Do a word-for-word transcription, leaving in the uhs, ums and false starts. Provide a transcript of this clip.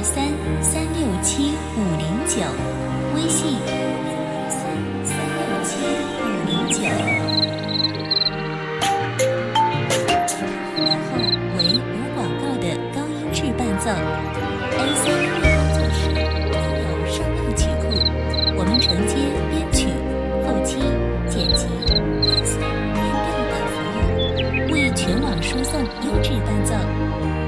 三三六七五零九，微信三三六七五零九。然后为无广告的高音质伴奏 ，A C 音乐工作室拥有声浪曲库，我们承接编曲、后期、剪辑、压缩、变调等服务，为全网输送优质伴奏。